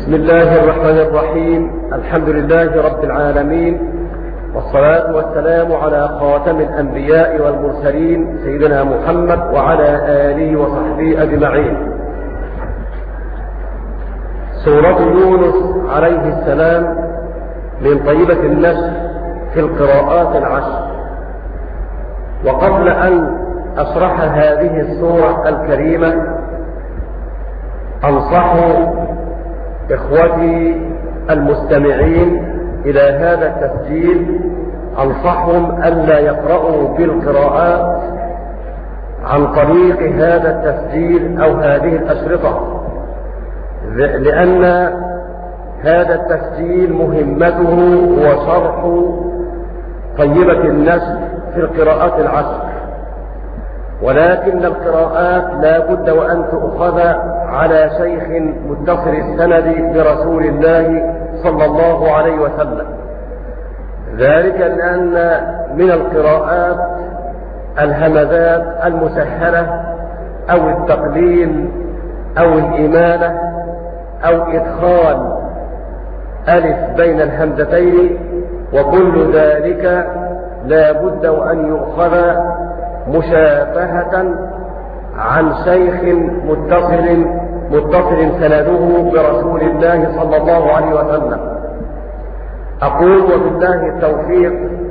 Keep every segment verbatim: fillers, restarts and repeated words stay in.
بسم الله الرحمن الرحيم. الحمد لله رب العالمين، والصلاة والسلام على خاتم الأنبياء والمرسلين سيدنا محمد وعلى آله وصحبه أجمعين. سورة يونس عليه السلام من طيبة النشر في القراءات العشر. وقبل أن أشرح هذه السورة الكريمة أنصح إخوتي المستمعين إلى هذا التسجيل، أنصحهم ألا يقرأوا بالقراءات عن طريق هذا التسجيل أو هذه الأشرطة، لأن هذا التسجيل مهمته هو شرح طيبة النشر في القراءات العشر، ولكن القراءات لا بد وأن تؤخذ على شيخ متصل السند برسول الله صلى الله عليه وسلم، ذلك لأن من القراءات الهمزات المسهلة أو التقليل أو الإمالة أو إدخال ألف بين الهمزتين، وكل ذلك لا بد وأن يؤخذ مشافهة عن شيخ متصل متصل سنده برسول الله صلى الله عليه وسلم. أقول وبالله التوفيق.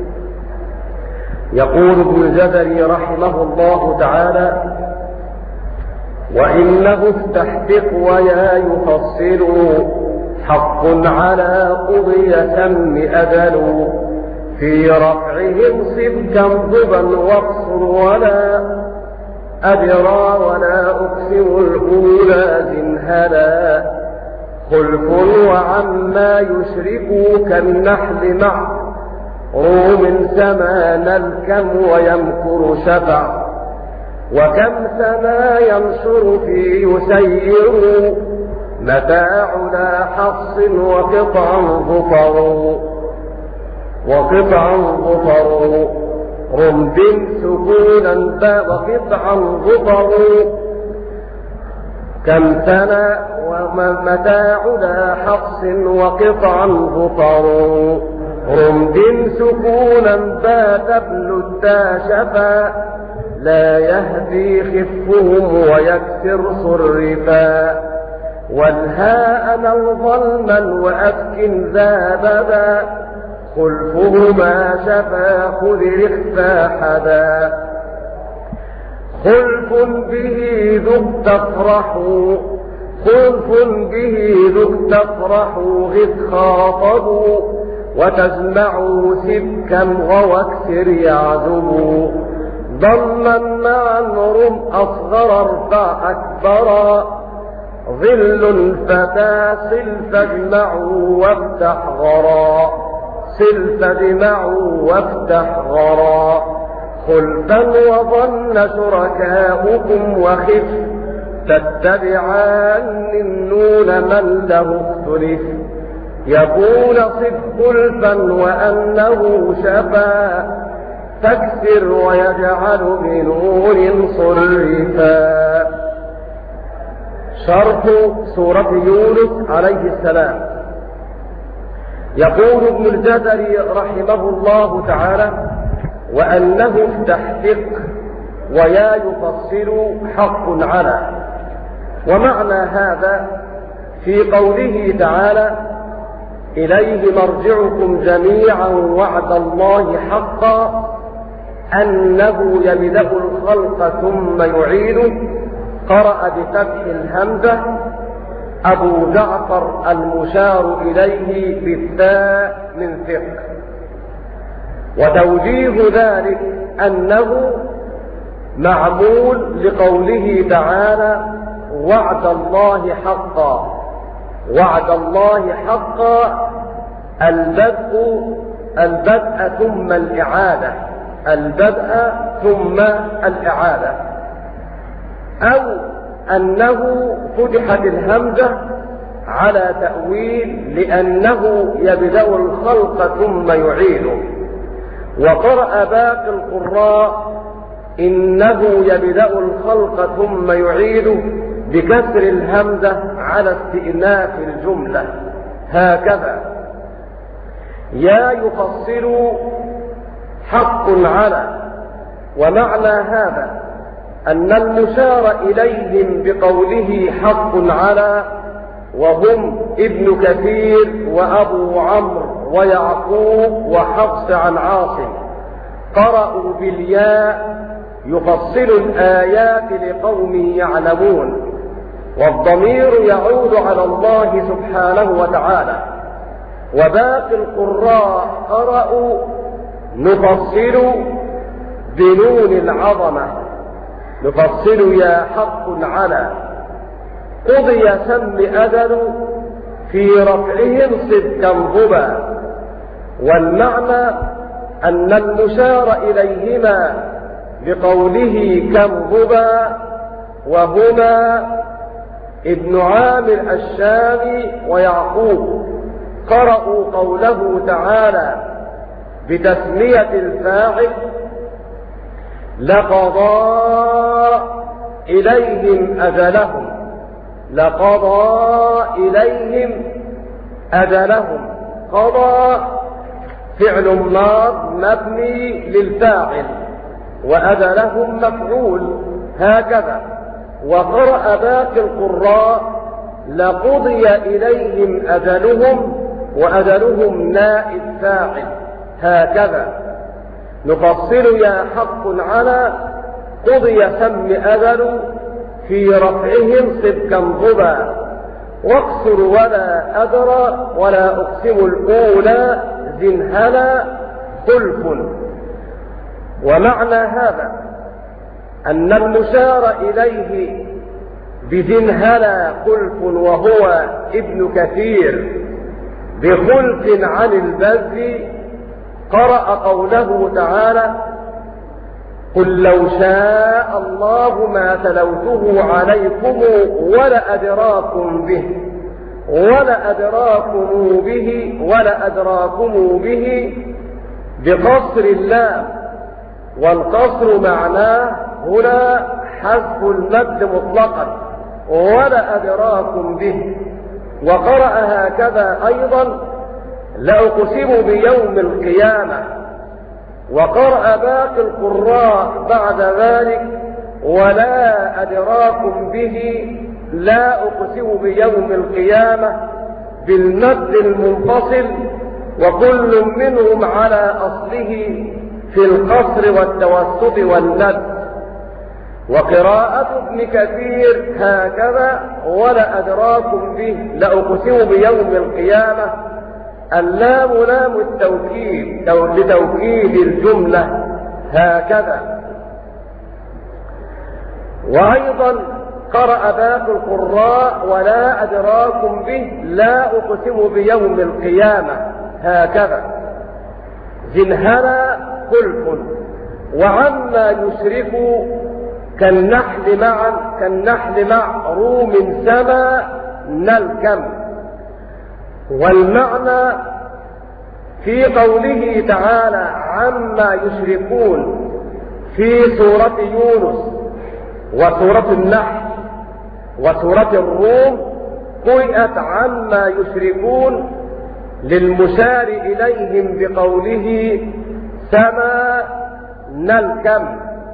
يقول ابن الجزري رحمه الله تعالى: وإنه استحقق ويا يفصل حق على قضية أدل في رفعهم صبكا ضبا واقصر ولا أدرى ولا أقسم الأولى زنهلا خلف وعما يشركوا كالنحل مع روم سمان الكم ويمكر شفع وكم سما ينشر في يسير متاع لا حص وقطع ظفر وقطع ظفر رمب سكونا با وقطعا ظفر كم سنة ومتاع لا حقص وقطعا ظفر رمب سكونا با تبل التاشفا لا يهدي خفهم ويكسر صرفا والهاء نل ظلما وأسكن ذاببا خلفهما شفا خذ الاخفى حدا خلف به ذق تفرح خلف به ذق تفرح غث خاطبوا وتجمعوا سبكا واكسر يعزبوا ضما معا رم أصغر ارفع أكبرا ظل فتى صل فاجمعوا وافتح غرا صل فاجمعوا وافتح غرا خلفا وظن شركاؤكم وخف تتبعان النون من له اختلف يقول صف خلفا وأنه شفا تكسر ويجعل بنور صرفا. شرح سورة يونس عليه السلام. يقول ابن الجزري رحمه الله تعالى: وأنه استحقق ويا يفصل حق على. ومعنى هذا في قوله تعالى: إليه مرجعكم جميعا وعد الله حقا أنه يبدأ الخلق ثم يعيده. قرأ بفتح الهمزة أبو جعفر المشار إليه بالتاء من ثقة. وتوجيه ذلك أنه معمول لقوله تعالى: وعد الله حقا. وعد الله حقا البدء البدء ثم الإعادة البدء ثم الإعادة، أو أنه فتحت الهمزة على تأويل لأنه يبدأ الخلق ثم يعيده. وقرأ باقي القراء إنه يبدأ الخلق ثم يعيده بكسر الهمزة على استئناف الجملة هكذا: يا يفصل حق على. ومعنى هذا أن المشار إليهم بقوله حق على وهم ابن كثير وأبو عمرو ويعقوب وحفص عن عاصم قرأوا بالياء يفصل الآيات لقوم يعلمون، والضمير يعود على الله سبحانه وتعالى. وباقي القراء قرأوا نفصل بنون العظمة، نفصل يا حق على. قضي سم أذن في رفعهم صدقا ضبا. والمعنى أن المشار إليهما بقوله كمضبا وهما ابن عامر الشامي ويعقوب قرأوا قوله تعالى بتسمية الفاعل لقضى إليهم أجلهم، لقضى إليهم أجلهم. قضى فعل ماض مبني للفاعل وأجلهم مفعول هكذا. وقرأ باقي القراء لقضي إليهم أجلهم وأجلهم نائب فاعل هكذا. نفصل يا حق على قضي سم أجل في رفعهم صدقا ضبا. واقصر ولا أدرى ولا أقسم الأولى زنهلا خلف. ومعنى هذا أن المشار إليه بزنهلا خلف وهو ابن كثير بخلف عن البذل قرأ قوله تعالى قل لو شاء الله ما تلوته عليكم ولا أدراكم به ولا أدراكم به ولا أدراكم به بقصر اللام. والقصر معناه هنا حذف المد مطلقا ولا أدراكم به. وقرأ هكذا أيضا لأقسم بيوم القيامة. وقرأ باقي القراء بعد ذلك ولا أدراكم به لا أقسم بيوم القيامة بالمد المنفصل، وكل منهم على أصله في القصر والتوسط والمد. وقراءة ابن كثير هكذا ولا أدراكم به لأقسم بيوم القيامة. اللام لام التوكيد لتوكيد الجملة هكذا. وأيضا قرأ باقي القراء ولا أدراكم به لا أقسم بيوم القيامة هكذا. زنهلا خلف. وعما يشركوا كالنحل معا كالنحل مع روم سما نلكم. والمعنى في قوله تعالى عما يشركون في سورة يونس وسورة النحل وسورة الروم قرأت عما يشركون للمشار إليهم بقوله سما نلكم.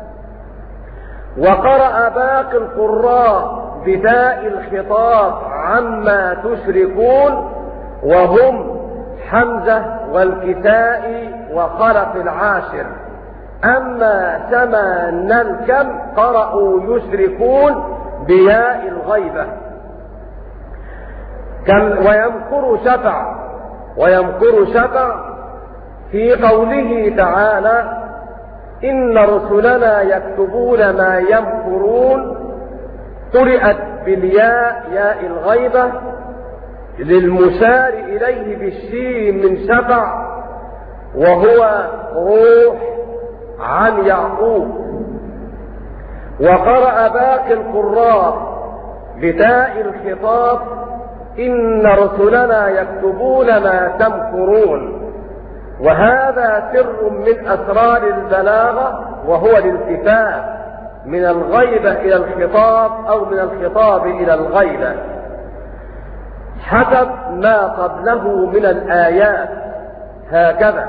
وقرأ باقي القراء بداء الخطاب عما تشركون وهم حمزة والكسائي وخلف العاشر. أما سما نلكم قرأوا يشركون بياء الغيبة. ويمكر شفع ويمكر شفع في قوله تعالى إن رسلنا يكتبون ما يمكرون قرأت بالياء ياء الغيبة للمشار إليه بالشين من شفع وهو روح عن يعقوب. وقرأ باقي القراء بتاء الخطاب إن رسلنا يكتبون ما تمكرون. وهذا سر من أسرار البلاغة وهو الالتفات من الغيبة إلى الخطاب أو من الخطاب إلى الغيبة حسب ما قبله من الآيات هكذا.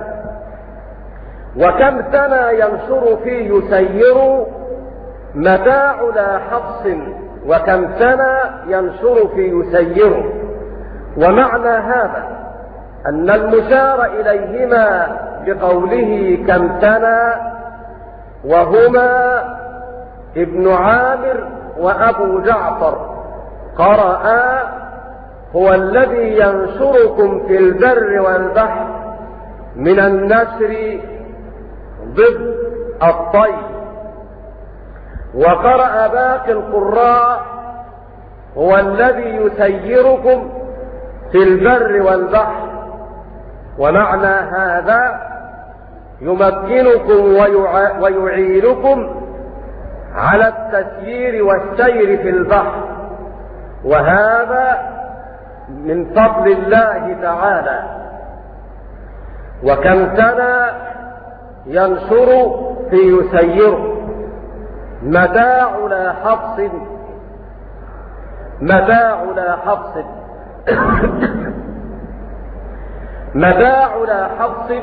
وكم سنة ينشر في يسير متاع لا حفص، وكم سنة ينشر في يسير. ومعنى هذا أن المشار إليهما بقوله كم سنة وهما ابن عامر وأبو جعفر قرأ هو الذي ينشركم في البر والبحر من النشر ضد الطير. وقرأ باقي القراء هو الذي يسيركم في البر والبحر. ومعنى هذا يمكنكم ويعينكم على التسيير والسير في البحر، وهذا من فضل الله تعالى. وكم سنة ينشر في يسير متاع لا حفص، متاع لا حفص متاع لا حفص.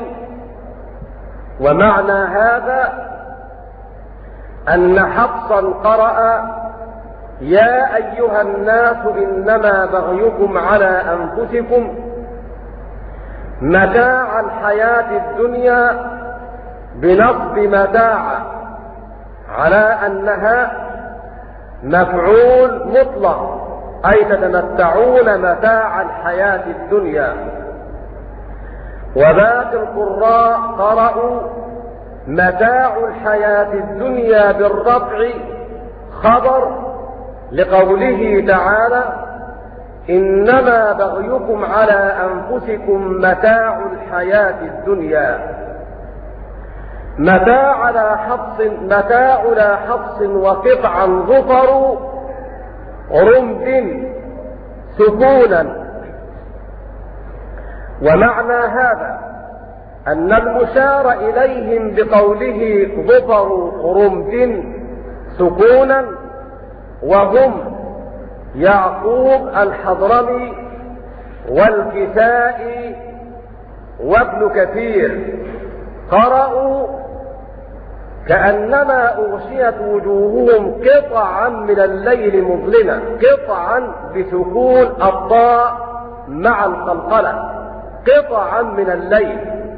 ومعنى هذا أن حفصا قرأ يا أيها الناس إنما بغيكم على أنفسكم متاع الحياة الدنيا بنصب متاع على أنها مفعول مطلق، أي تتمتعون متاع الحياة الدنيا. وباقي القراء قرأوا متاع الحياة الدنيا بالرفع خبر لقوله تعالى إنما بغيكم على أنفسكم متاع الحياة الدنيا. متاع لا حفص متاع لا حفص وقطعا ظفر رمد سكونا. ومعنى هذا أن المشار إليهم بقوله ظفر رمد سكونا وهم يعقوب الحضرمي والكسائي وابن كثير قرأوا كأنما أغشيت وجوههم قطعا من الليل مظلمة، قطعا بسكون الطاء مع القلقلة، قطعا من الليل.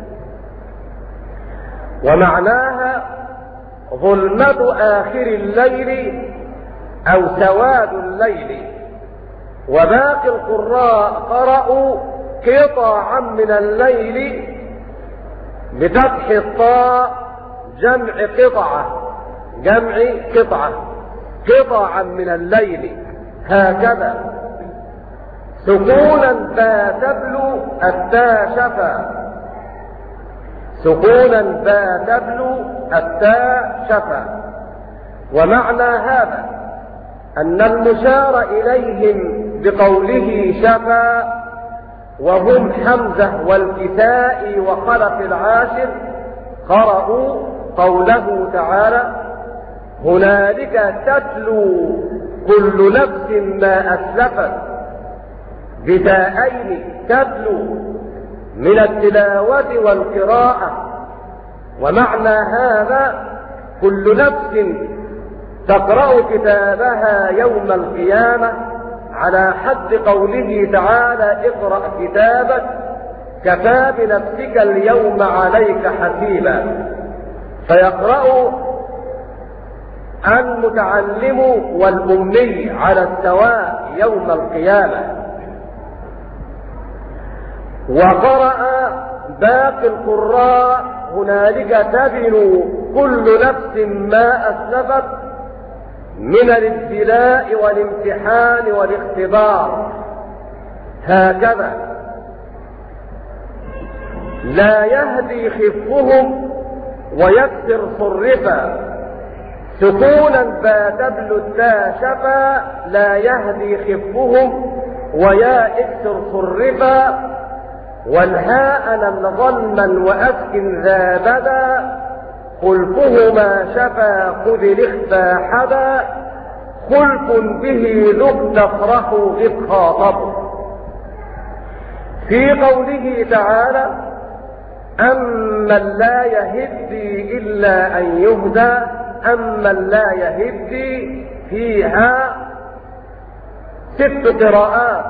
ومعناها ظلمة آخر الليل أو سواد الليل. وباقي القراء قرأوا قطعا من الليل بفتح الطاء جمع قطعة، جمع قطعة، قطعا من الليل هكذا. سكونا با تبلو التاء شفا، سكونا با تبلو التاء شفا. ومعنى هذا أن المشار إليهم بقوله شفا وهم حمزة والكسائي وخلف العاشر قرأوا قوله تعالى هنالك تتلو كل نفس ما أسلفت بداءين تتلو من التلاوة والقراءة. ومعنى هذا كل نفس تقرأ كتابها يوم القيامة على حد قوله تعالى اقرأ كتابك كفى بنفسك اليوم عليك حسيبا. فيقرأ المتعلم والأمي على السواء يوم القيامة. وقرأ باقي القراء هنالك تبن كل نفس ما أسلفت من الابتلاء والامتحان والاختبار هكذا. لا يهدي خفهم ويكسر صرفا، سكونا فتبلو التاء شفا لا يهدي خفهم ويا اكسر صرفا. والهاء لم ظلما وأسكن ذا بدا خلفهما شفا خذ الاخفى حدا خلف به ذق تفرح إذ خاطب. في قوله تعالى أمن لا يهدي إلا أن يهدى أمن لا يهدي فيها ست قراءات.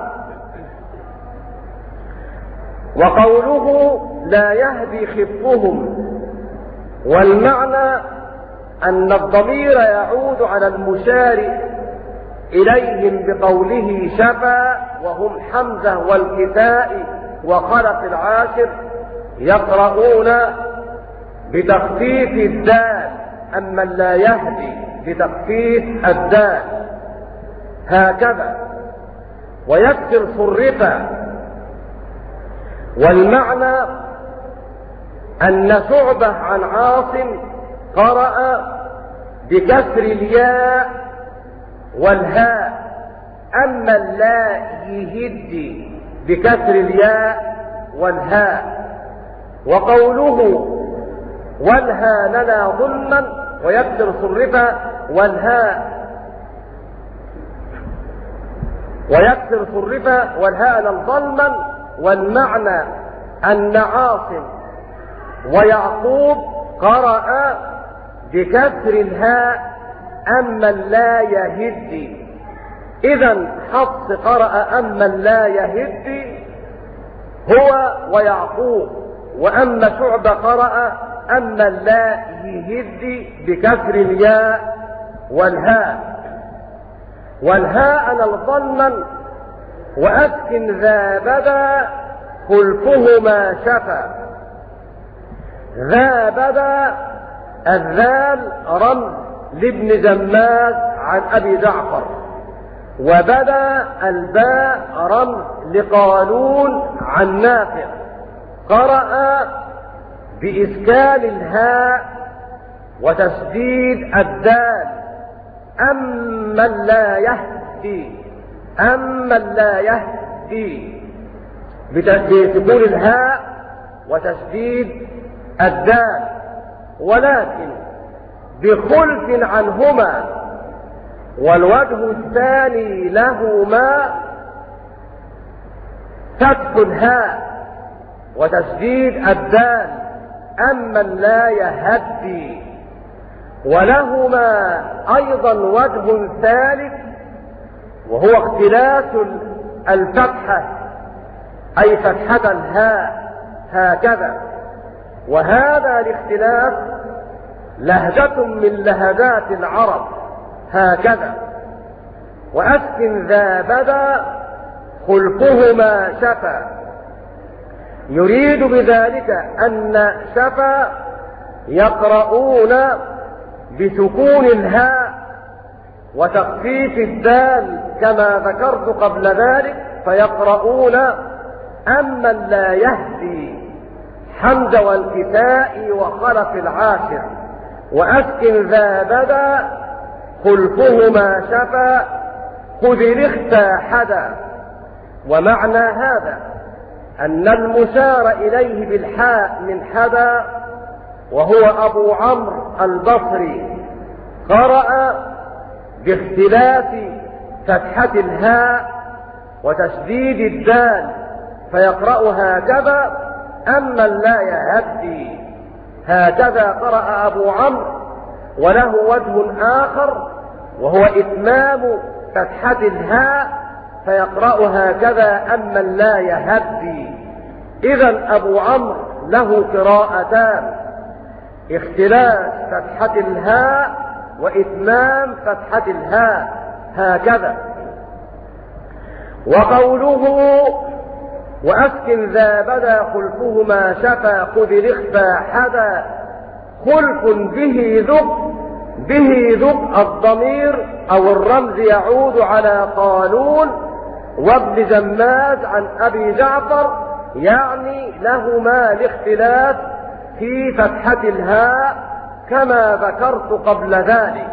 وقوله لا يهدي خفهم، والمعنى أن الضمير يعود على المشار إليهم بقوله شفا، وهم حمزة والكساء وخلف العاشر يقرؤون بتخفيف الدال، أما لا يهدي بتخفيف الدال هكذا، ويكسر صرفا. والمعنى أن شعبة عن عاصم قرأ بكسر الياء والهاء، أما لا يهدي بكسر الياء والهاء. وقوله والها لنا ظلما ويكسر صرفا والهاء ويكسر صرفا والهاء لنا ظلما، والمعنى أن عاصم ويعقوب قرأ بكسر الهاء أما لا يهدي. إذا حفص قرأ أما لا يهدي هو ويعقوب، وأما شعبة قرأ أما لا يهدي بكسر الياء والهاء. والهاء للظلما وأسكن ذا بدا خلفهما شفا. ذا بدا الذال رمز لابن زماز عن أبي جعفر، وبدا الباء رمز لقالون عن نافع. قرأ بإسكان الهاء وتشديد الدال أمن لا يهدي، أمن لا يهدي بسكون الهاء وتشديد الدال، ولكن بخلف عنهما. والوجه الثاني لهما فتح الهاء وتشديد الدال أمن لا يهدي. ولهما أيضا وجه ثالث وهو اختلاس الفتحة، أي فتحة الهاء هكذا. وهذا الاختلاف لهجة من لهجات العرب هكذا. وأسكن ذا بدا خلفهما شفا، يريد بذلك أن شفا يقرؤون بسكون الهاء وتخفيف الدال كما ذكرت قبل ذلك، فيقرؤون أمن لا يهدي حمزة والكساء وخلف العاشر. وأسكن ذا بدا خلفهما شفا خذ الاخفى حدا. ومعنى هذا أن المشار إليه بالحاء من حدا وهو أبو عمرو البصري قرأ باختلاف فتحة الهاء وتشديد الدال، فيقرأ هكذا أمن لا يهدي. هكذا قرأ أبو عمرو. وله وجه آخر وهو إتمام فتحة الهاء فيقرأ هكذا أمن لا يهدي. إذا أبو عمرو له قراءتان: اختلاف فتحة الهاء وإتمام فتحة الهاء هكذا. وقوله وأسكن ذا بدا خلفهما شفا خذ الاخفى حدا خلف به ذق. به ذق الضمير أو الرمز يعود على قالون وابن زماز عن أبي جعفر، يعني لهما الاختلاف في فتحة الهاء كما ذكرت قبل ذلك.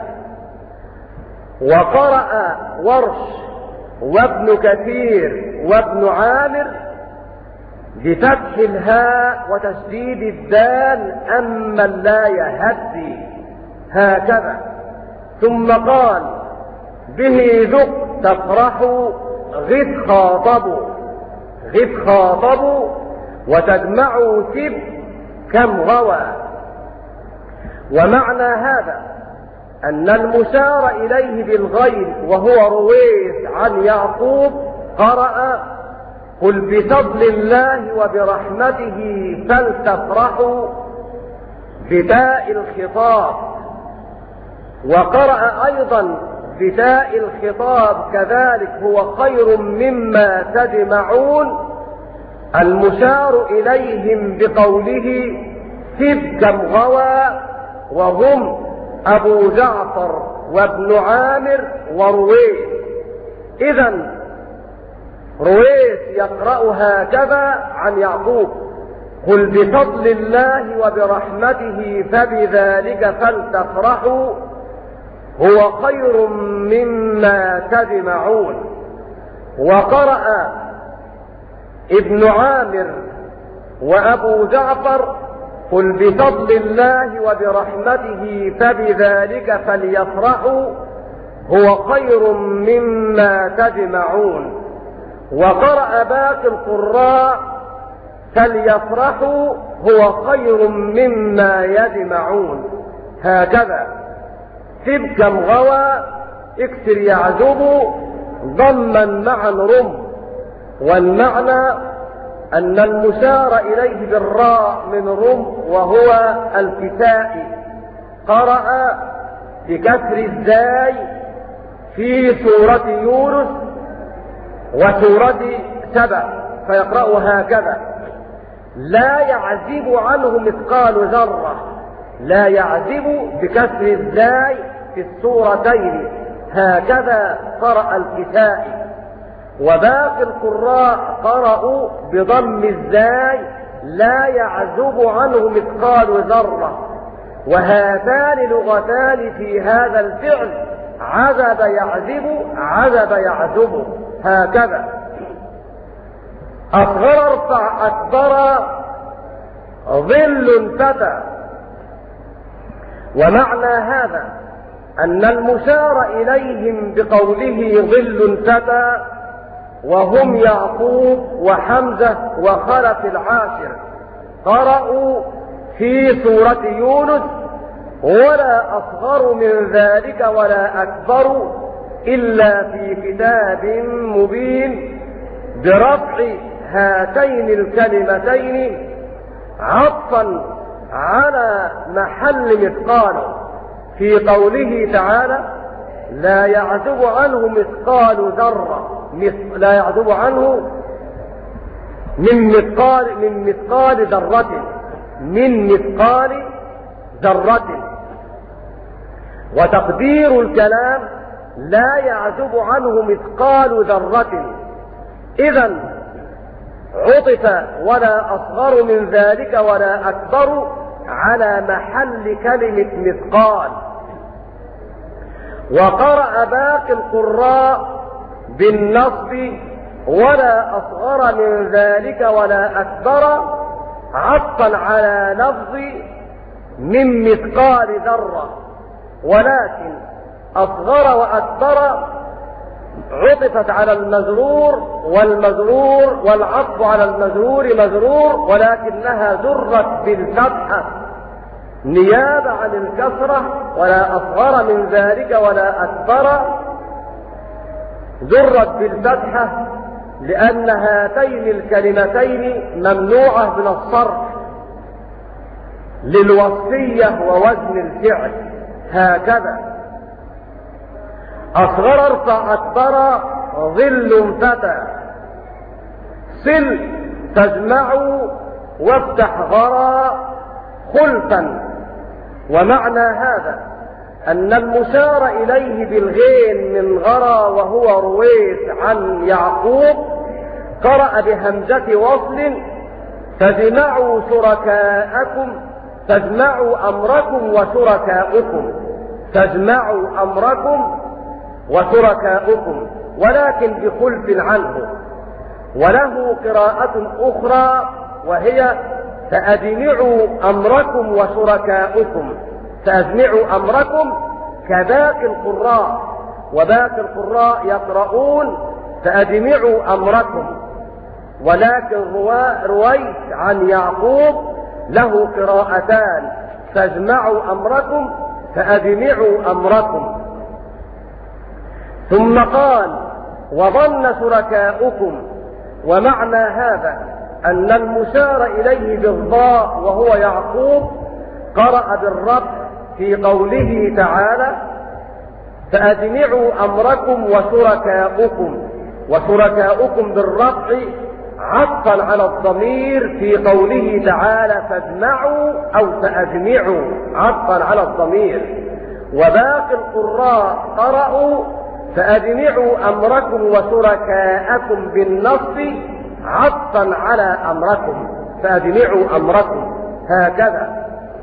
وقرأ ورش وابن كثير وابن عامر بفتح الهاء وتشديد الدال أما لا يهدي هكذا. ثم قال به ذق تفرح غث خاطبوا غث خاطبوا وتجمعوا سب كم غوى. ومعنى هذا أن المشار إليه بالغير وهو رويس عن يعقوب قرأ قل بفضل الله وبرحمته فلتفرحوا بتاء الخطاب. وقرأ أيضا بتاء الخطاب كذلك هو خير مما تجمعون المشار إليهم بقوله سب كم غوى، وهم أبو جعفر وابن عامر ورويس. إذن رويس يقرأ هكذا عن يعقوب قل بفضل الله وبرحمته فبذلك فلتفرحوا هو خير مما تجمعون. وقرأ ابن عامر وأبو جعفر قل بفضل الله وبرحمته فبذلك فليفرحوا هو خير مما تجمعون. وقرأ باقي القراء فليفرحوا هو خير مما يجمعون هكذا. سب كم غوى اكسر يعزب ضما معا رم. والمعنى أن المشار إليه بالراء من رم وهو الكسائي قرأ بكسر الزاي في سورة يونس وسورة سبع فيقرأ هكذا لا يعزب عنه مثقال ذرة. لا يعزب بكسر الزاي في السورتين هكذا قرأ الكسائي. وباقي القراء قرأوا بضم الزاي لا يعزب عنه مثقال ذرة. وهاتان لغتان في هذا الفعل عزب يعزب عزب يعزب هكذا. أصغر ارفع أكبر ظل فتى. ومعنى هذا أن المشار إليهم بقوله ظل فتى وهم يعقوب وحمزة وخلف العاشر قرأوا في سورة يونس ولا أصغر من ذلك ولا أكبر إلا في كتاب مبين برفع هاتين الكلمتين عطفا على محل مثقال في قوله تعالى لا يعزب عنه مثقال ذرة. لا يعزب عنه من مثقال من مثقال ذرة من مثقال ذرة. وتقدير الكلام لا يعزب عنه مثقال ذرة. إذن عطف ولا أصغر من ذلك ولا أكبر على محل كلمة مثقال. وقرأ باقي القراء بالنصب ولا أصغر من ذلك ولا أكبر عطفا على لفظ من مثقال ذرة. ولكن أصغر وأكبر عطفت على المزرور والمزرور والعطف على المزرور مزرور ولكنها زرت بالفتحة نيابة عن الكسرة. ولا أصغر من ذلك ولا أكبر زرت بالفتحة لأن هاتين الكلمتين ممنوعة من الصرف للوصية ووزن الفعل هكذا. أصغر ارفع أكبر ظل فتى صل تجمعوا وافتح غرى خلفا. ومعنى هذا أن المشار إليه بالغين من غرى وهو رويس عن يعقوب قرأ بهمزة وصل تجمعوا شركاءكم تجمعوا أمركم وشركاؤكم تجمعوا أمركم وشركاؤكم ولكن بخلف عنه. وله قراءة أخرى وهي فأجمعوا أمركم وشركاؤكم، فأجمعوا أمركم كباقي القراء، وباقي القراء يقرؤون فأجمعوا أمركم، ولكن رويس عن يعقوب له قراءتان، فاجمعوا أمركم فأجمعوا أمركم. ثم قال وظن شركاؤكم، ومعنى هذا أن المشار إليه بالضاء وهو يعقوب قرأ بالرفع في قوله تعالى فأجمعوا أمركم وشركاؤكم، وشركاؤكم بالرفع عطفا على الضمير في قوله تعالى فاجمعوا أو فأجمعوا عطفا على الضمير. وباقي القراء قرأوا فأجمعوا أمركم وشركاءكم بالنص عطفا على أمركم، فأجمعوا أمركم هكذا.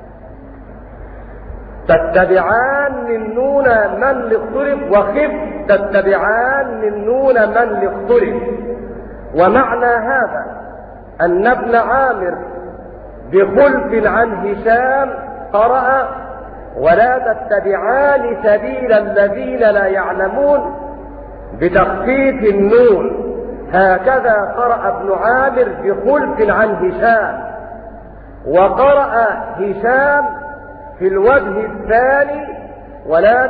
تتبعان النون من لاختلف، وخف تتبعان النون من لاختلف. ومعنى هذا أن ابن عامر بخلف عن هشام قرأ ولا تتبعان سبيل الذين لا يعلمون بتخفيف النون، هكذا قرأ ابن عامر بخلف عن هشام. وقرأ هشام في الوجه الثاني ولا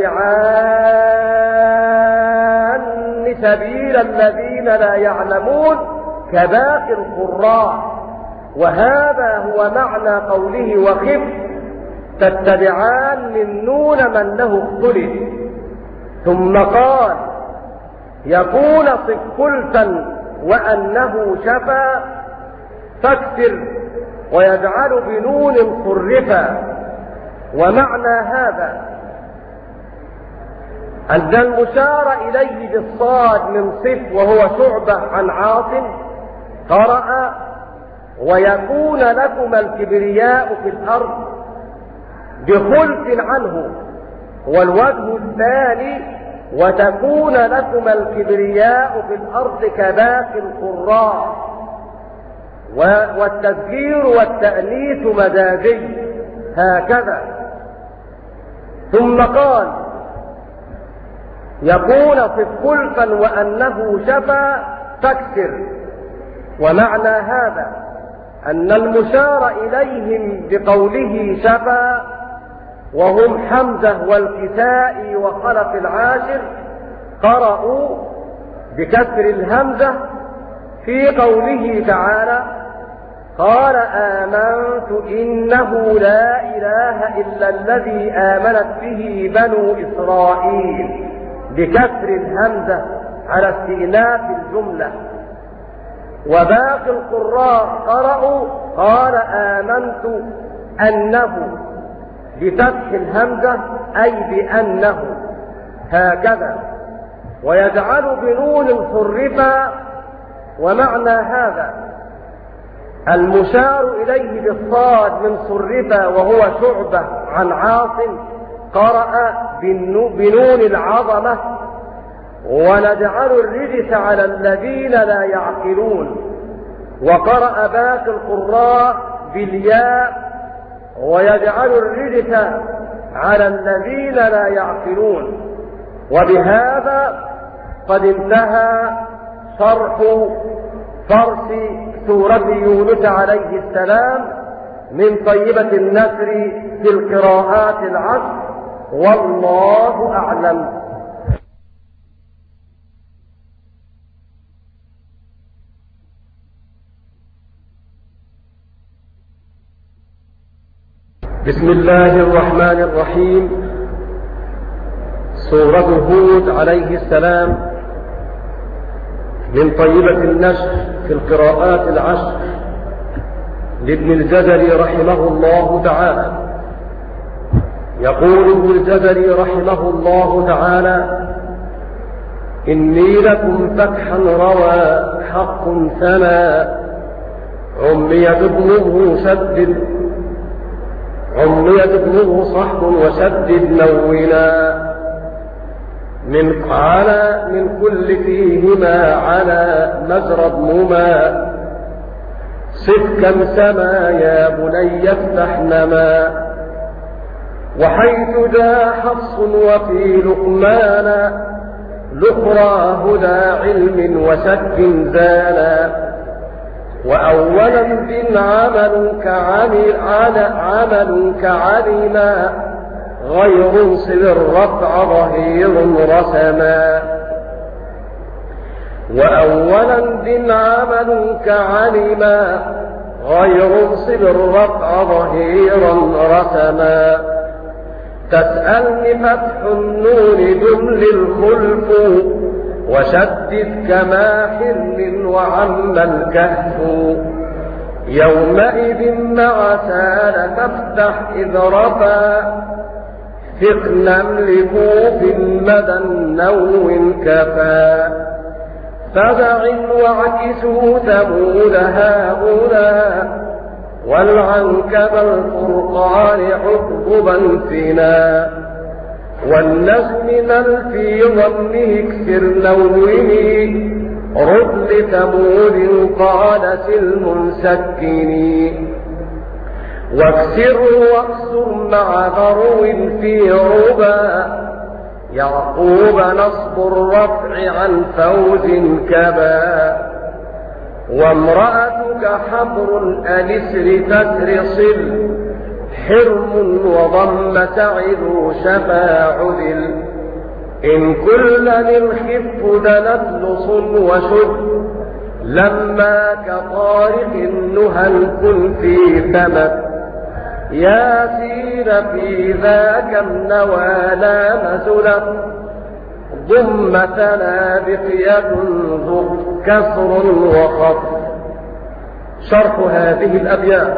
تتبعان سبيل الذين لا يعلمون كباقي القراء، وهذا هو معنى قوله وخف تتبعان النون من له اختلف. ثم قال يكون صف خلفا وأنه شفا فاكسر ويجعل بنون صرفا. ومعنى هذا أن المشار إليه بالصاد من صف وهو شعبة عن عاصم قرأ ويكون لكم الكبرياء في الأرض بخلف عنه، والوجه الثاني وتكون لكم الكبرياء في الأرض كباقي القراء، والتذكير والتأنيث مزاجي هكذا. ثم قال يكون صف خلفا وأنه شفا فاكسر. ومعنى هذا أن المشار إليهم بقوله شفا وهم حمزة والكسائي وخلف العاشر قرأوا بكسر الهمزة في قوله تعالى قال آمنت إنه لا إله إلا الذي آمنت به بنو إسرائيل بكسر الهمزة على استئناف الجملة. وباقي القراء قرأوا قال آمنت أنه بفتح الهمزة أي بأنه هكذا، ويجعل بنون صرفا. ومعنى هذا المشار إليه بالصاد من صرفا وهو شعبة عن عاصم قرأ بنون العظمة ونجعل الرجس على الذين لا يعقلون. وقرأ باقي القراء بالياء ويجعل الرجس على الذين لا يعقلون. وبهذا قد انتهى شرح فرس سورة يونس عليه السلام من طيبة النثر في القراءات العشر، والله أعلم. بسم الله الرحمن الرحيم. سورة هود عليه السلام من طيبة النشر في القراءات العشر لابن الجزري رحمه الله تعالى. يقول ابن الجزري رحمه الله تعالى إني لكم فتحا روى حق ثنا عمية ابنه سدد عمية ابنه صحب وسدد نونا من على من كل فيهما على مجرى اضمما صف كم سما يا بني افتح نما وحيث جاء حفص وفي لقمان لقرى هدى علم وشك زالا وأولا ذن عمل كعمل عمل كعلما غير صل الرفع ظهير رسما وأولا ذن عمل كعلما غير صل الرفع ظهيرا رسما تسألني فتح النون جمل الخلف وشدد كما حل وعم الكهف يومئذ مع سال تفتح إذ رفا ثق نملك في المدى النو كفى فدع واعكسوا ثمود هؤلاء والعنكب الفرقان عقبا فينا والنجم نل في ظنه اكسر نومه رد لثمود قال سلم سكني واكسر واكسر مع ذرو في عبا يعقوب نصب الرفع عن فوز كبا وامرأتك حبر الأنسر تسر صل حرم وضم تعذ شفا عذل إن كل للخف دنت لص وشد لما كطارق النهى كن في ثمت ياسين في ذاك النوى لا مزلت ضمتنا بقية ذو كسر وخط. شرح هذه الأبيات.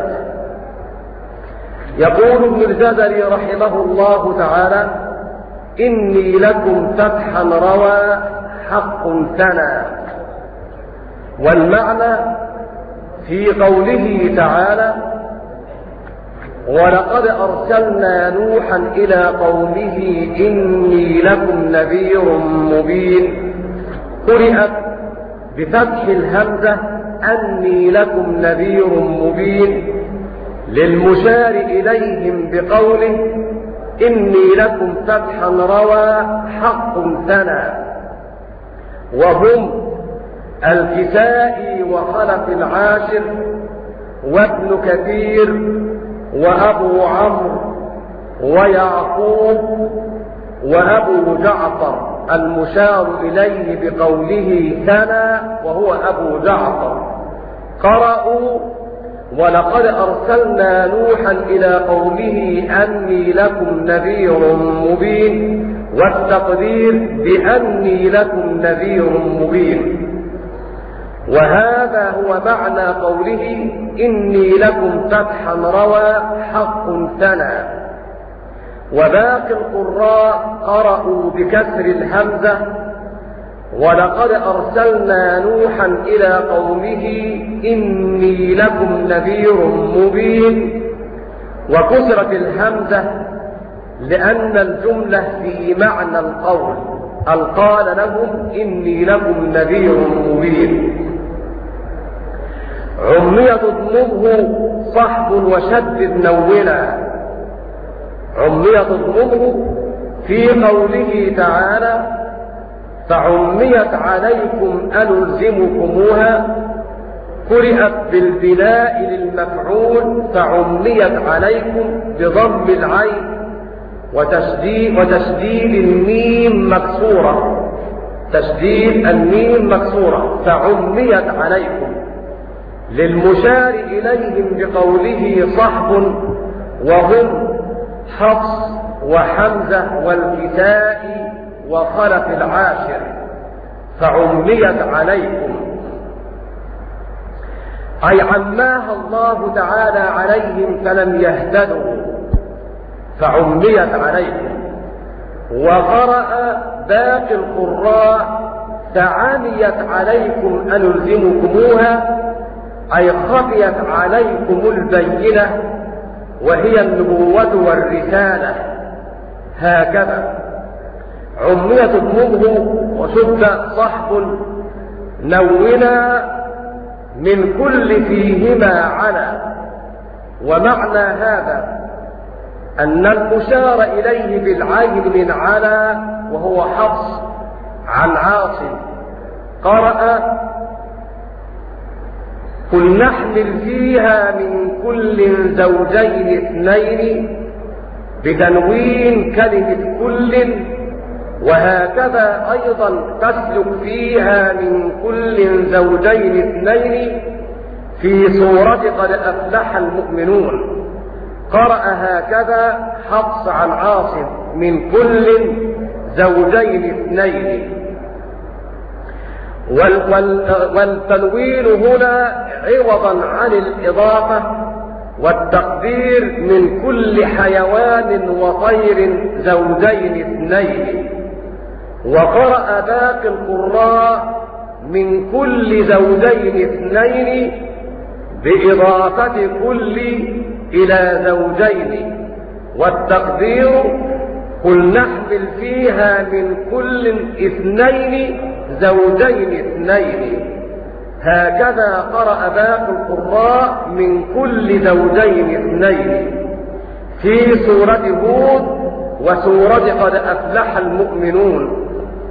يقول ابن الجزري رحمه الله تعالى: إني لكم فتحا روى حق ثنى. والمعنى في قوله تعالى: ولقد أرسلنا نوحا إلى قومه إني لكم نذير مبين، قرئت بفتح الهمزة أني لكم نذير مبين للمشار إليهم بقوله إني لكم فتحا روى حق ثنى، وهم الكسائي وخلف العاشر وابن كثير وأبو عمرو ويعقوب وأبو جعفر المشار إليه بقوله ثنى وهو أبو جعفر. قرأوا ولقد أرسلنا نوحا إلى قومه أني لكم نذير مبين، والتقدير بأني لكم نذير مبين. وهذا هو معنى قوله إني لكم فتحا روى حق ثنى. وباقي القراء قرأوا بكسر الهمزة ولقد أرسلنا نوحا إلى قومه إني لكم نذير مبين، وكسرت الهمزة لأن الجملة في معنى القول، قال لهم إني لكم نذير مبين. عمية اضممه صحب وشدد نونا. عمية اضممه في قوله تعالى: فعميت عليكم أنلزمكموها، قرئت بالبناء للمفعول فعميت عليكم بضم العين وتشديد, وتشديد الميم مكسورة، تشديد الميم مكسورة فعميت عليكم للمشار إليهم بقوله صحب، وهم حفص وحمزة والكسائي وخلف العاشر، فعميت عليكم أي عماها الله تعالى عليهم فلم يهتدوا، فعميت عليكم. وقرأ باقي القراء فعميت عليكم أنلزمكموها أي خفيت عليكم البينة وهي النبوة والرسالة، هكذا. عمية ضمه وشد صحب نونا من كل فيهما على. ومعنى هذا أن المشار إليه بالعين من على وهو حفص عن عاصم قرأ قل نحمل فيها من كل زوجين اثنين بتنوين كلمة كل، وهكذا أيضا تسلك فيها من كل زوجين اثنين في سورة قد أفلح المؤمنون. قرأ هكذا حفص عن عاصم من كل زوجين اثنين. والتنوين هنا عوضا عن الإضافة، والتقدير من كل حيوان وطير زوجين اثنين. وقرأ باقي القراء من كل زوجين اثنين بإضافة كل إلى زوجين، والتقدير قل نحمل فيها من كل اثنين زوجين اثنين. هكذا قرأ باقي القراء من كل زوجين اثنين في سورة هود وسورة قد أفلح المؤمنون.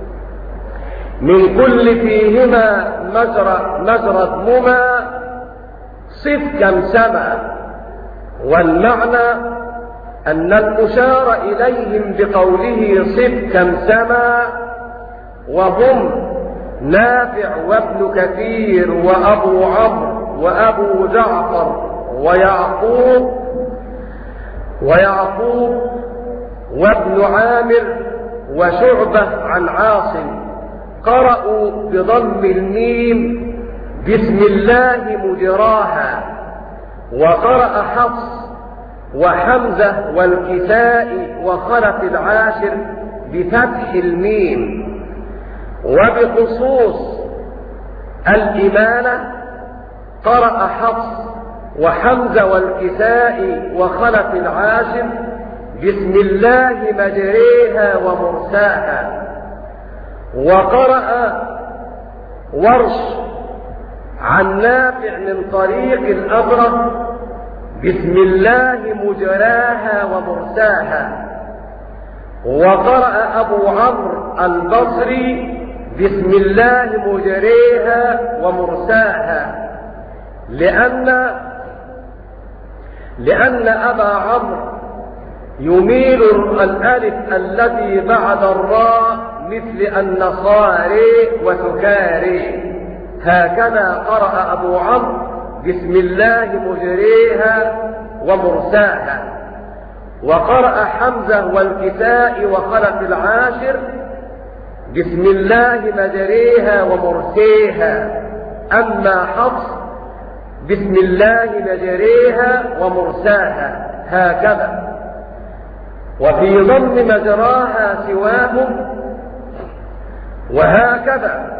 من كل فيهما مجرى مجرى ضمما صف كم سما. والمعنى أن المشار إليهم بقوله صف كم سما وهم نافع وابن كثير وأبو عمرو وأبو جعفر ويعقوب ويعقوب وابن عامر وشعبة عن عاصم قرأوا بضم الميم بسم الله مجراها. وقرأ حفص وحمزة والكسائي وخلف العاشر بفتح الميم. وبخصوص الإمالة قرأ حفص وحمزة والكسائي وخلف العاشر بسم الله مجريها ومرساها. وقرأ ورش عن نافع من طريق الأبرة بسم الله مجراها ومرساها. وقرأ أبو عمرو البصري بسم الله مجريها ومرساها، لأن لأن أبا عمرو يميل الألف التي بعد الراء مثل النصاري وسكاري. هكذا قرأ أبو عمرو بسم الله مجريها ومرساها. وقرأ حمزة والكساء وخلف العاشر بسم الله مجريها ومرسيها. أما حفص بسم الله مجريها ومرساها هكذا. وفي ضم مجراها سواهم. وهكذا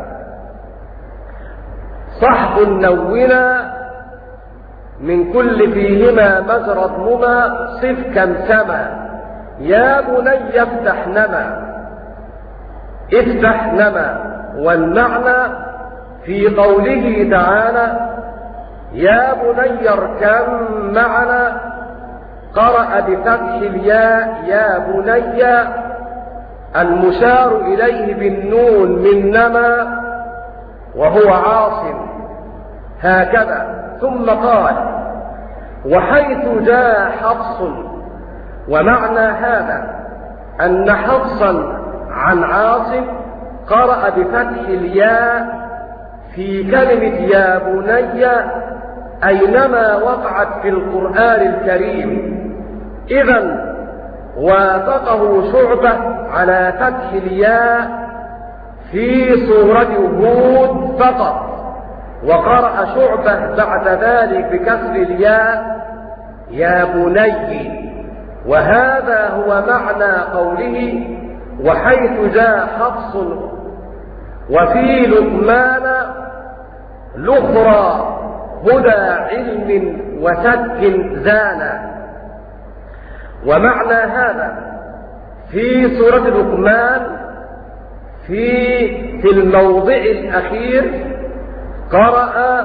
صحب نونا من كل فيهما مجرى ضمما صف كم سما. يا بني افتح نما افتح نما. والمعنى في قوله تعالى يا بني اركب معنا قرأ بفتح الياء يا بني المشار إليه بالنون من نما وهو عاصم. هكذا. ثم قال وحيث جاء حفص. ومعنى هذا أن حفصا عن عاصم قرأ بفتح الياء في كلمة يا بني أينما وقعت في القرآن الكريم. إذن وافقه شعبة على فتح الياء في سورة هود فقط. وقرأ شعبة بعد ذلك بكسر الياء يا بني. وهذا هو معنى قوله وحيث جاء حفص. وفي لقمان لخرى هدى علم وسك زانا. ومعنى هذا في سورة لقمان في في الموضع الأخير قرأ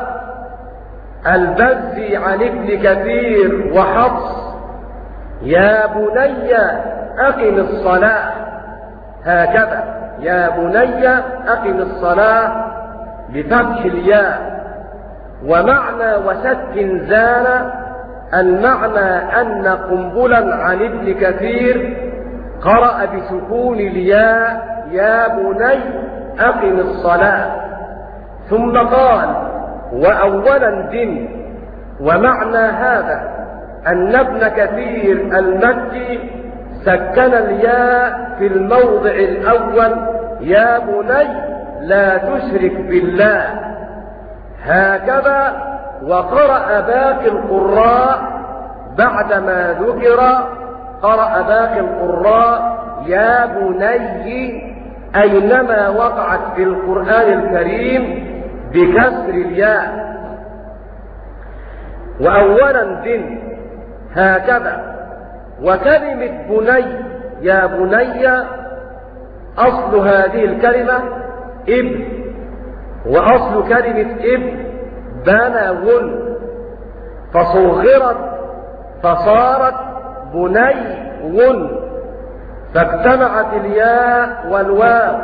البزي عن ابن كثير وحفص: يا بني أقم الصلاة. هكذا: يا بني أقم الصلاة بفتح الياء. ومعنى وسكن زال المعنى أن قنبلا عن ابن كثير قرأ بسكون الياء: يا بني أقم الصلاة. ثم قال: وأولا دن. ومعنى هذا أن ابن كثير المكي سكن الياء في الموضع الأول: يا بني لا تشرك بالله. هكذا وقرأ باقي القراء بعدما ذكر، قرأ باقي القراء: يا بني أينما وقعت في القرآن الكريم بكسر الياء. وأولا دن. هكذا. وكلمة بني، يا بني، أصل هذه الكلمة ابن، وأصل كلمة ابن بنو، فصغرت فصارت بني، فاجتمعت الياء والواو،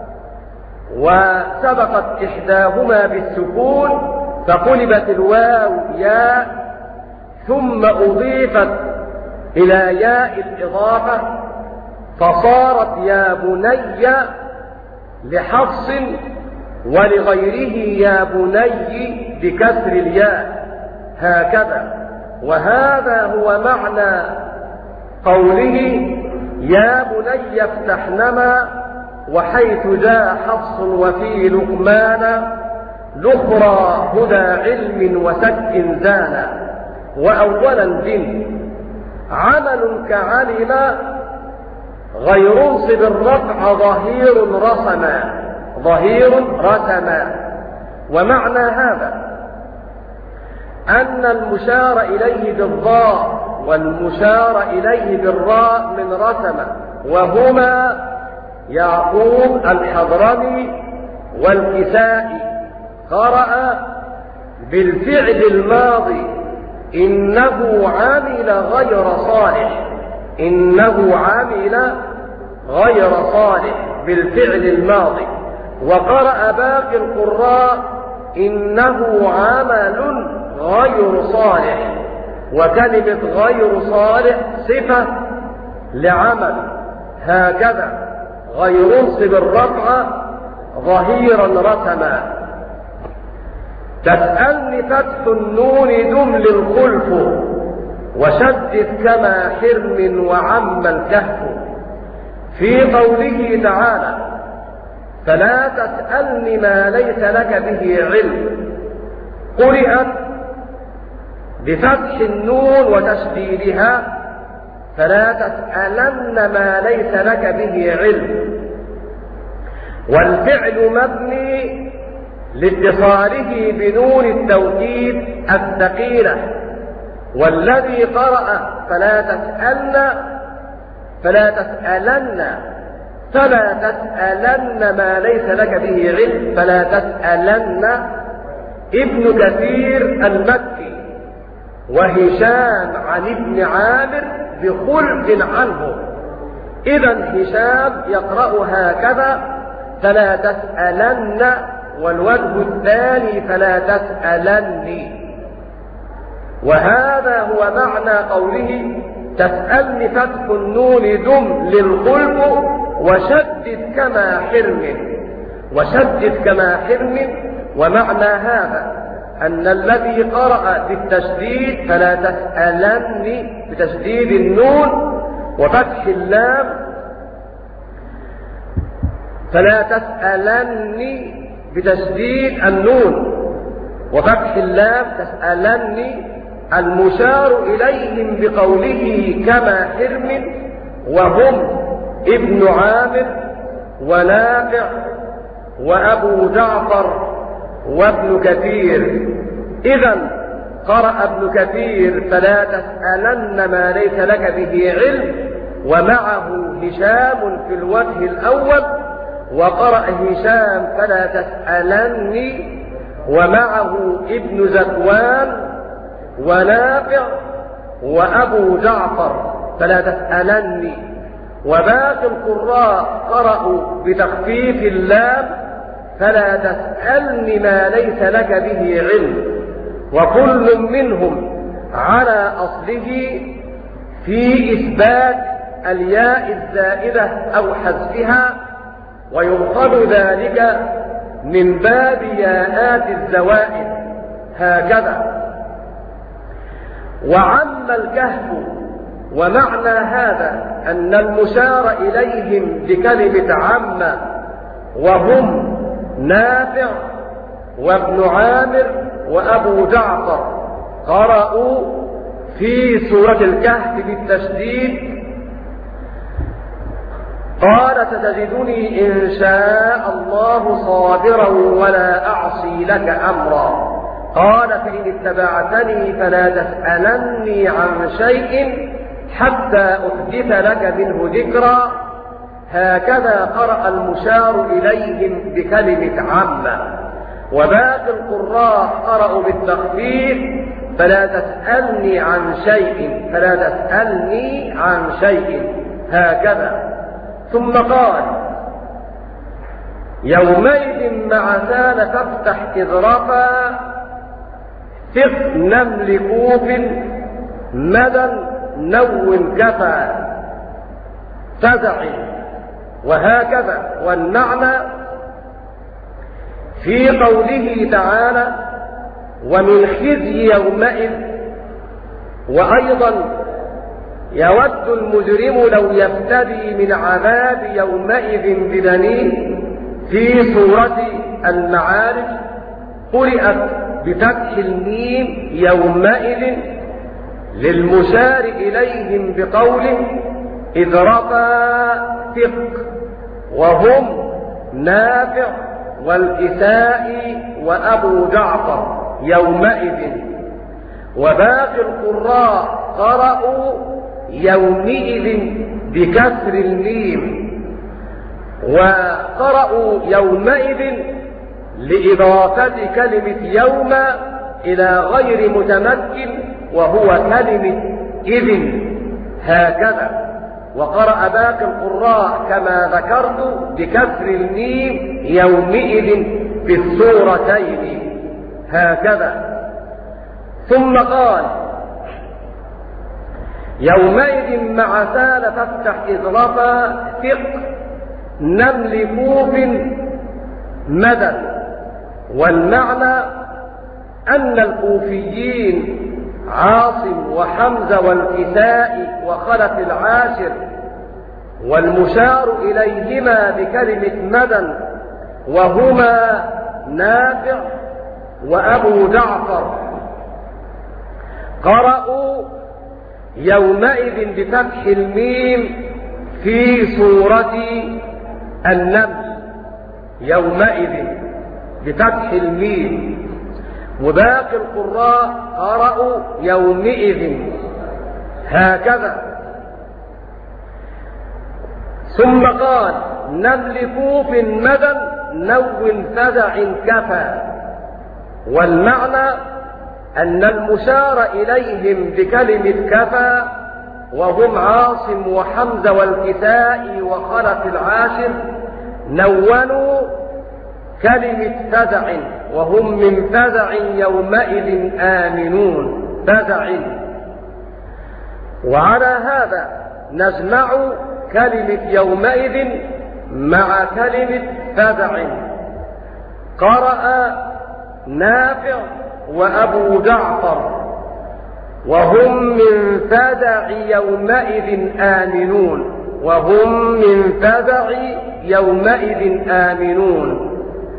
وسبقت إحداهما بالسكون فقلبت الواو ياء، ثم أضيفت إلى ياء الإضافة فصارت يا بني لحفص، ولغيره يا بني بكسر الياء. هكذا. وهذا هو معنى قوله: يا بني افتح نما، وحيث جاء حفص وفي لقمان الأخرى هدى علم وسك زانا. وأولا دن. عمل كعلم غير انصب الرفع ظهير رسما، ظهير رسما. ومعنى هذا أن المشار إليه بالضاء والمشار إليه بالراء من رسم، وهما يعقوب الحضرمي والكسائي. قرأ بالفعل الماضي: إنه عمل غير صالح، إنه عمل غير صالح بالفعل الماضي. وقرأ باقي القراء: إنه عمل غير صالح. وكلمة غير صالح صفة لعمل. هكذا: غير انصب الرفع ظهيرا رسما. تسألني فتح النون دم للخلف، وشدد كما حرم وعم الكهف. في قوله تعالى: فلا تسألني ما ليس لك به علم، قرئت بفتح النون وتشديدها: فلا تسألن ما ليس لك به علم. والفعل مبني لاتصاله بنون التوكيد الثقيلة. والذي قرأ فلا تسألن فلا تسألن فلا تسألن ما ليس لك به علم، فلا تسألن ابن كثير المكي، وهشام عن ابن عامر بخلف عنه. إذا هشام يقرأ هكذا: فلا تسألن، والوجه الثاني: فلا تسألني. وهذا هو معنى قوله: تسألني فتح النون دم للخلف، وشدد كما حرم، وشدد كما حرم. ومعنى هذا أن الذي قرأ بالتشديد فلا تسألني بتشديد النون وفتح اللام، فلا تسألني بتشديد النون وفتح اللام تسألني، المشار إليهم بقوله كما حرم، وهم ابن عامر ونافع وأبو جعفر وابن كثير. إذا قرأ ابن كثير: فلا تسألن ما ليس لك به علم، ومعه هشام في الوجه الأول، وقرأ هشام فلا تسألني، ومعه ابن زكوان ونافع وأبو جعفر فلا تسألني. وباقي القراء قرأوا بتخفيف اللام فلا تسألني ما ليس لك به علم، وكل منهم على أصله في إثبات الياء الزائدة أو حذفها، ويؤخذ ذلك من باب ياءات الزوائد هكذا. وعم الكهف، ومعنى هذا أن المشار إليهم بكلمة عم وهم نافع وابن عامر وأبو جعفر قرأوا في سورة الكهف بالتشديد. قال ستجدني إن شاء الله صابرا ولا أعصي لك أمرا. قال فإن اتبعتني فلا تسألني عن شيء حتى أحدث لك منه ذكرا. هكذا قرأ المشار إليهم بكلمة عامة. وباقي القراء قرأوا بالتخفيف فلا تسألني عن شيء فلا تسألني عن شيء هكذا. ثم قال يومئذ مع ثال تفتح إذ رفا ثق نمل كوف مدى نو كفى فزع. وهكذا. والمعنى في قوله تعالى ومن خزي يومئذ. وأيضا يود المجرم لو يفتدي من عذاب يومئذ ببنيه في سورة المعارج قرئت بفتح الميم يومئذ للمشار إليهم بقوله إذ رفا ثق، وهم نافع والكسائي وأبو جعفر يومئذ. وباقي القراء قرأوا يومئذ بكسر الميم، وقرأوا يومئذ لإضافة كلمة يوم إلى غير متمكن وهو كلمة إذن هكذا. وقرأ باقي القراء كما ذكرت بكسر الميم يومئذ في السورتين هكذا. ثم قال يومئذ مع ثال تفتح إذ رفا ثق نمل كوف مدى. والمعنى أن الكوفيين عاصم وحمزة والكسائي وخلف العاشر والمشار إليهما بكلمة مدى وهما نافع وأبو جعفر قرأوا يومئذ بفتح الميم في سورة النمل يومئذ بفتح الميم. وباقي القراء قرأوا يومئذ هكذا. ثم قال نمل كوف مدى نو فزع كفى. والمعنى أن المشار إليهم بكلمة كفى وهم عاصم وحمزة والكسائي وخلف العاشر نونوا كلمة فزع وهم من فزع يومئذ آمنون فزع. وعلى هذا نجمع كلمة يومئذ مع كلمة فزع. قرأ نافع وأبو جعفر وهم من فزع يومئذ آمنون وهم من فزع يومئذ آمنون.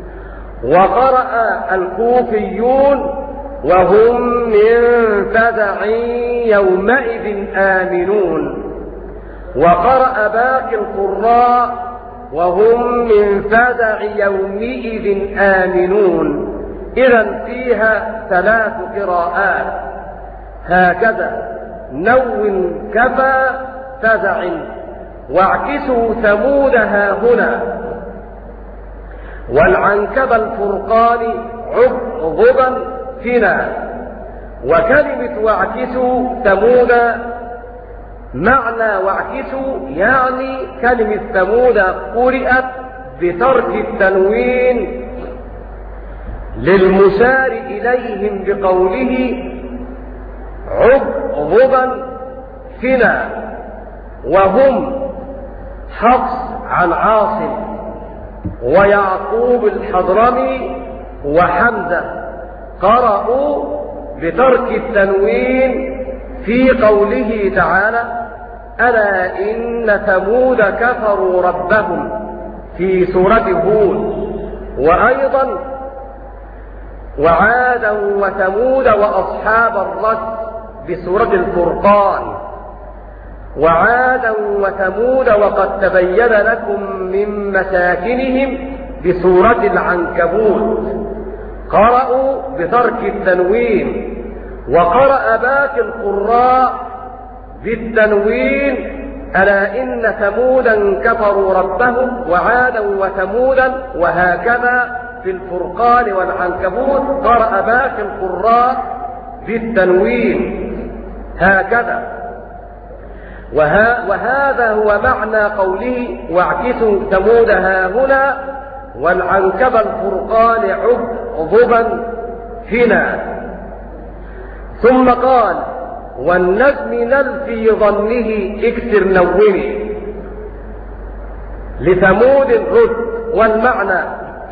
وقرأ الكوفيون وهم من فزع يومئذ آمنون. وقرأ باقي القراء وهم من فزع يومئذ آمنون. إذن فيها ثلاث قراءات هكذا نو كفى فزع. واعكسوا ثمود ها هنا والعنكب الفرقان عضبا فنا. وكلمة واعكسوا ثمود معنى واعكسوا يعني كلمة ثمود قرئت بترك التنوين للمشار إليهم بقوله عضبا فنا، وهم حفص عن عاصم ويعقوب الحضرمي وحمزة قرأوا بترك التنوين في قوله تعالى ألا إن ثمود كفروا ربهم في سورة هود، وأيضا وعادا وثمود وأصحاب الرس بسورة الفرقان، وعادا وثمود وقد تبين لكم من مساكنهم بسورة العنكبوت. قرأوا بترك التنوين. وقرأ باقي القراء بالتنوين ألا إن ثمودا كفروا ربهم وعادا وثمودا، وهكذا في الفرقان والعنكبوت قرأ باقي القراء بالتنوين هكذا. وها وهذا هو معنى قوله واعكسوا ثمود هاهنا والعنكب الفرقان عضبا فنا. ثم قال والنجم نل في ظنه اكسر نوني لثمود رد. والمعنى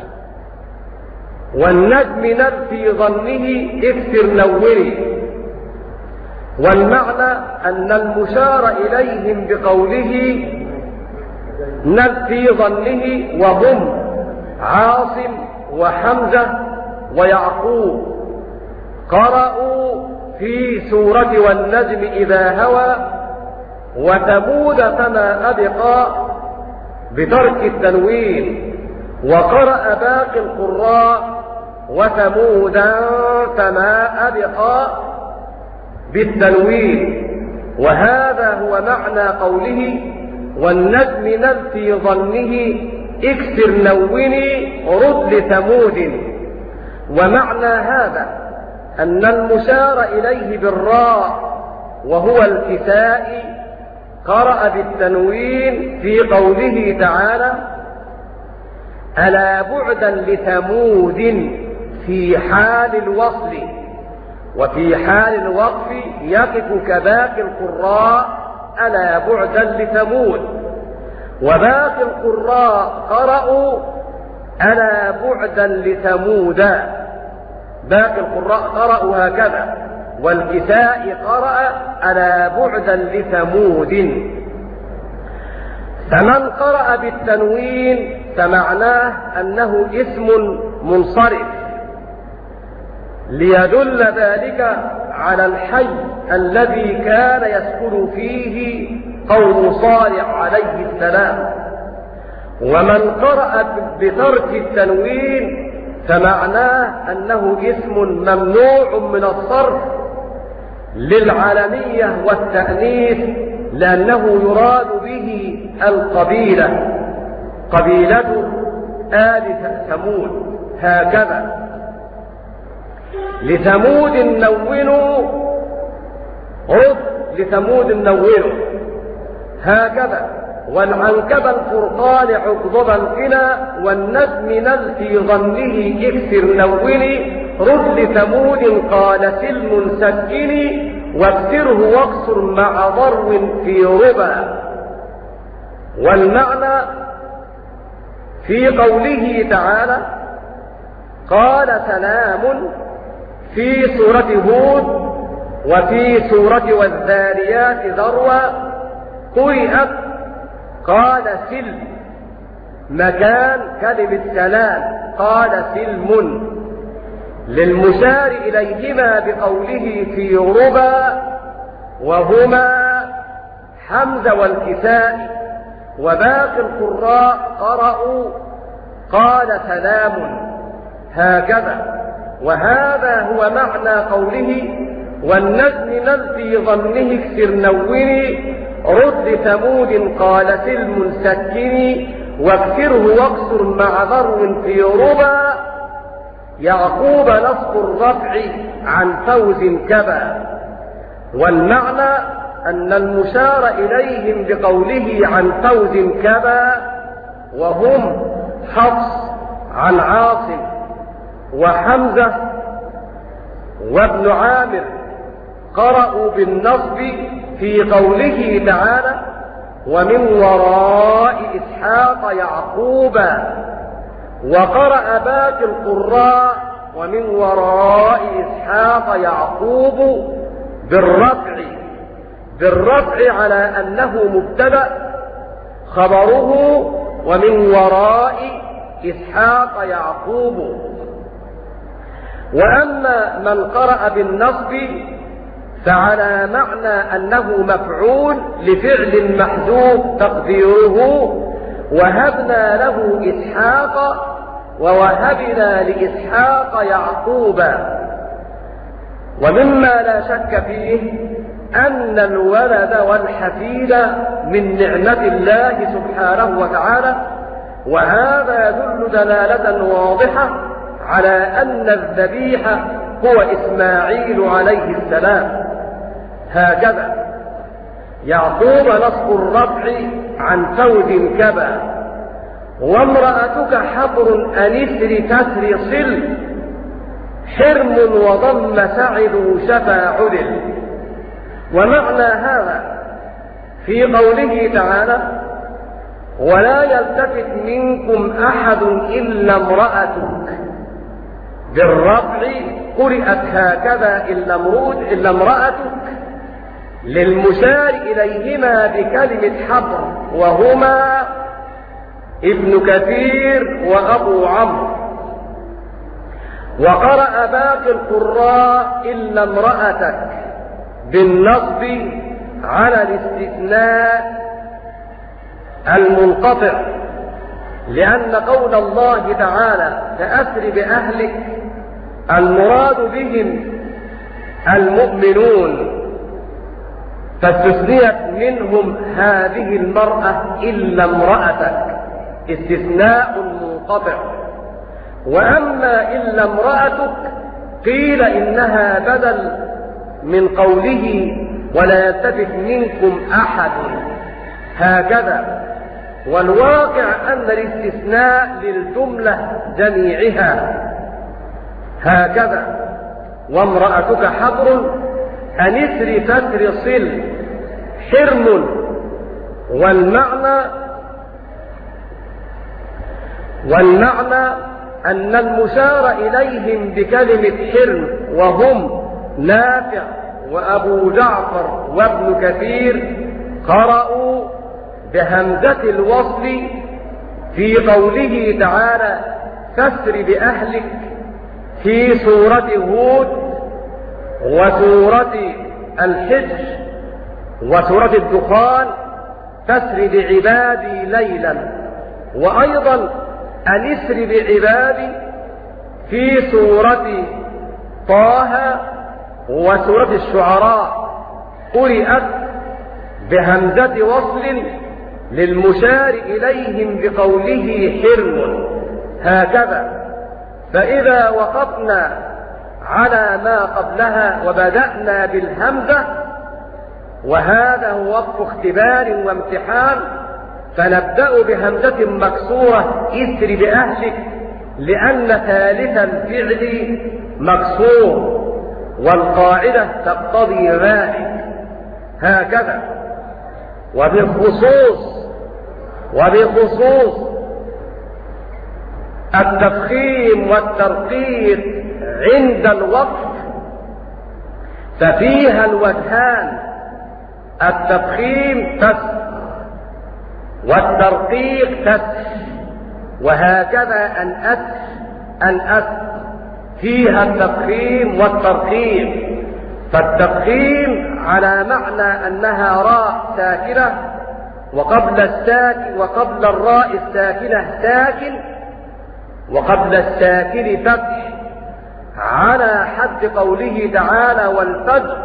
والنجم نل في ظنه اكسر نوني، والمعنى أن المشار إليهم بقوله نل في ظنه وهم عاصم وحمزة ويعقوب قرأوا في سورة والنجم إذا هوى وثمود فما أبقى بترك التنوين. وقرأ باقي القراء وثمودا فما أبقى بالتنوين. وهذا هو معنى قوله والنجم نل في ظنه اكسر نوني رد لثمود. ومعنى هذا أن المشار إليه بالراء وهو الكسائي قرأ بالتنوين في قوله تعالى ألا بعدا لثمود في حال الوصل، وفي حال الوقف يقف كباقي القراء ألا بعدا لثمود. وباقي القراء قرأوا ألا بعدا لثمود، باقي القراء قرأوا هكذا. والكساء قرأ ألا بعدا لثمود. فمن قرأ بالتنوين فمعناه أنه اسم منصرف ليدل ذلك على الحي الذي كان يسكن فيه قوم صالح عليه السلام. ومن قرأ بترك التنوين فمعناه أنه اسم ممنوع من الصرف للعالمية والتأنيث، لأنه يراد به القبيلة، قبيلة آل ثمود هكذا. لثمود نونوا عد لثمود نونوا هكذا. والعنكب الفرقان عقضبا فنا والنجم نل في ظنه اكسر نوني رد لثمود قال سلم سكني واكسره واقصر مع ضرو في ربا. والمعنى في قوله تعالى قال سلام في سورة هود وفي سورة والذاريات ذروا قرئت قال سلم مكان كلمة سلام قال سلم للمشار إليهما بقوله في ربا وهما حمزة والكسائي. وباقي القراء قرأوا قال سلام هكذا. وهذا هو معنى قوله والنجم نل في ظنه اكسر نوني رد ثمود قال سلم سكني واكسره واكسر مع ذر في ربا يعقوب نصب الرفع عن فوز كبا. والمعنى أن المشار إليهم بقوله عن فوز كبا وهم حفص عن عاصم وحمزة وابن عامر قرأوا بالنصب في قوله تعالى ومن وراء إسحاق يعقوب، وقرأ باقي القراء ومن وراء إسحاق يعقوب بالرفع بالرفع على أنه مبتدأ خبره ومن وراء إسحاق يعقوب. وأما من قرأ بالنصب فعلى معنى أنه مفعول لفعل محذوف تقديره وهبنا له إسحاق ووهبنا لإسحاق يعقوب. ومما لا شك فيه أن الولد والحفيد من نعمة الله سبحانه وتعالى، وهذا يدل دلالة واضحة على أن الذبيح هو إسماعيل عليه السلام. هكذا يعقوب نصب الرفع عن فوز كبا. وامرأتك حبر أنسر كسر صل حرم وضم سعد شفا عدل. ومعنى هذا في قوله تعالى ولا يلتفت منكم أحد إلا امرأتك بالرفع قرئت هكذا إلا إلا امرأتك للمشار إليهما بكلمة حبر وهما ابن كثير وأبو عمرو. وقرأ باقي القراء إلا امرأتك بالنصب على الاستثناء المنقطع، لأن قول الله تعالى فأسر بأهلك المراد بهم المؤمنون، فاستثنيت منهم هذه المرأة إلا امرأتك استثناء منقطع. وأما إلا امرأتك قيل إنها بدل من قوله ولا يلتفت منكم أحد هكذا. والواقع أن الاستثناء للجملة جميعها هكذا وامرأتك حبر أنسر كسر صل حرم. والمعنى والمعنى أن المشار إليهم بكلمة حرم وهم نافع وأبو جعفر وابن كثير قرأوا بهمزة الوصل في قوله تعالى فاسر بأهلك في سورة هود وسورة الحجر وسورة الدخان فاسر بعبادي ليلا، وأيضا أنسر بعبادي في سورة طه وسورة الشعراء قرئت بهمزة وصل للمشار إليهم بقوله حرم هكذا. فإذا وقفنا على ما قبلها وبدأنا بالهمزة وهذا هو وقف اختبار وامتحان فنبدأ بهمزة مكسورة اسر بأهلك لأن ثالث الفعل مكسور والقاعدة تقتضي ذلك هكذا. وبخصوص وبخصوص التفخيم والترقيق عند الوقف ففيها الوجهان التفخيم كسر والترقيق كسر، وهكذا الأس الأس فيها التفخيم والترقيق. فالتفخيم على معنى أنها راء ساكنة وقبل الساكن وقبل الراء الساكنة ساكن وقبل الساكن فتح على حد قوله تعالى والفجر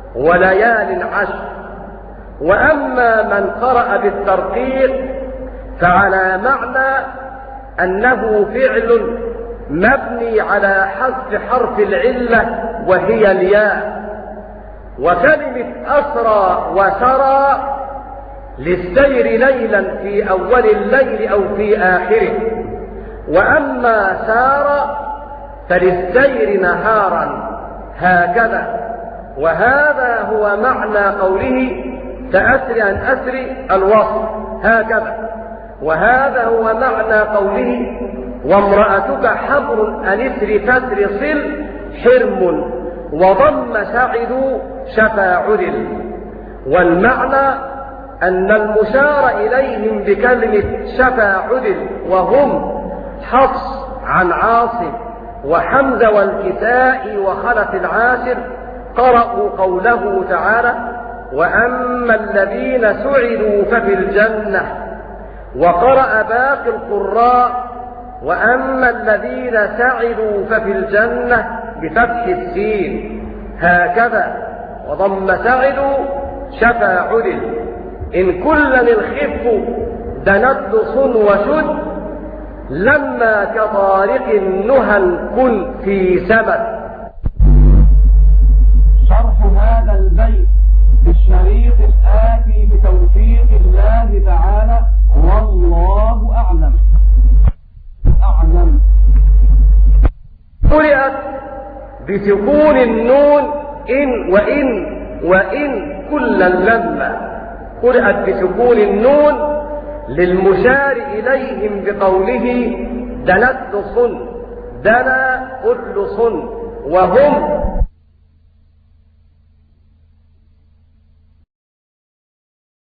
وليال عشر. وأما من قرأ بالترقيق فعلى معنى أنه فعل مبني على حذف حرف العلة وهي الياء. وكلمة أسرى وسرى للسير ليلا في أول الليل أو في آخره، وأما سار فللسير نهارا هكذا. وهذا هو معنى قوله تأسري عن أسري الوصف هكذا. وهذا هو معنى قوله وامرأتك حبر أن اسر فسر صل حرم وضم سعد شفا عدل. والمعنى أن المشار إليهم بكلمة شفا عدل وهم حفص عن عاصم وحمزة والكساء وخلف العاشر قرأوا قوله تعالى وأما الذين سعدوا ففي الجنة. وقرأ باقي القراء وأما الذين سعدوا ففي الجنة بفتح السين هكذا وضم سعدوا شفا عدل. إن كلا الخف دنت صن وشد لما كطارق النهى كن في سبت. شرح هذا البيت بالشريط الآتي بتوفيق الله تعالى والله أعلم. أعلم. قرأت بسكون النون إن وإن وإن كلا لما. قرأت بسكون النون للمشار إليهم بقوله دنت صن دنا أتل صن وهم